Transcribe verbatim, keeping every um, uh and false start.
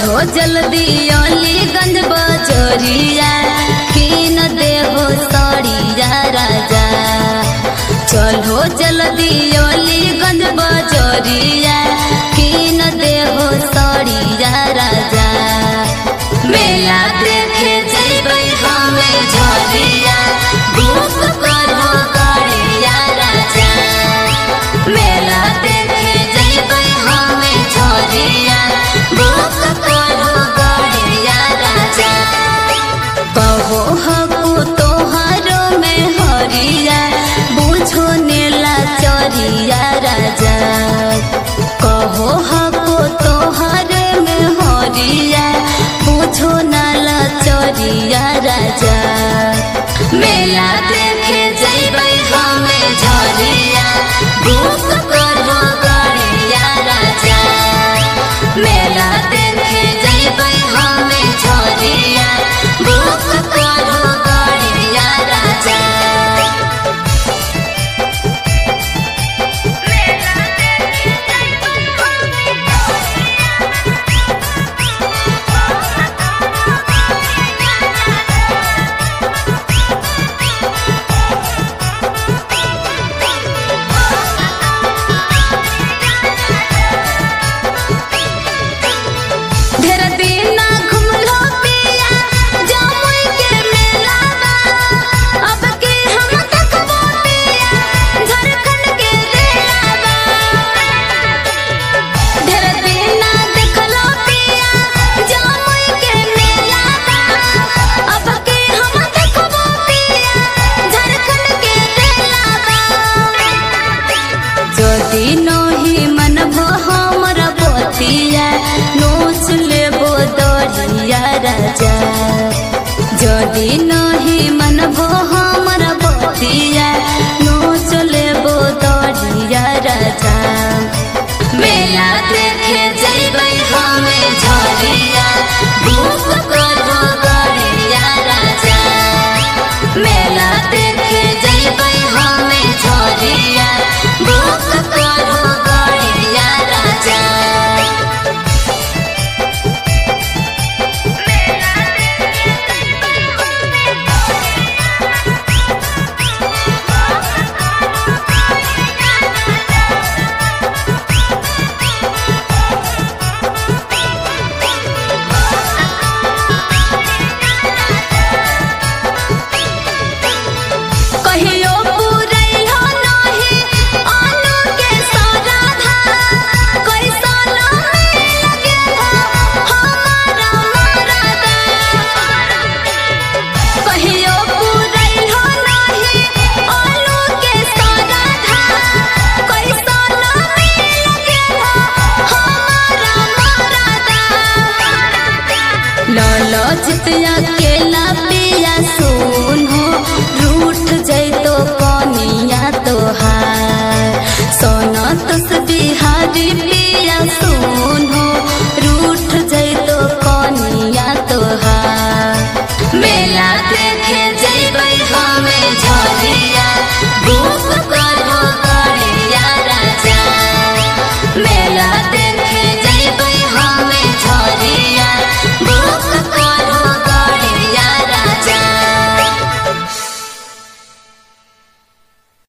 चलो जल्दी अलीगंज बजरिया किन देहो सड़िया राजा। चलो जल्दी अलीगंज बजरिया किन देहो सड़िया राजा। मेला देखे जइबै हमें झरिया बुक करो गाड़िया राजा। मेला देखे जइबै हमें झरिया बुक करो गाड़िया राजा। कहो हकु तोहारो में हरिया बुझो नेला चरिया राजा। कहो हकु तोहारे में हरिया बुझो नाला चरिया राजा। मेला देखे जइबै हमें झरिया बुक करो गाड़िया राजा। मेला देखे जइबै हमें झरिया बुक करो गाड़िया राजा। जदि नहीं मन हमर बतिया नोच लेबो दरिया राजा। जदि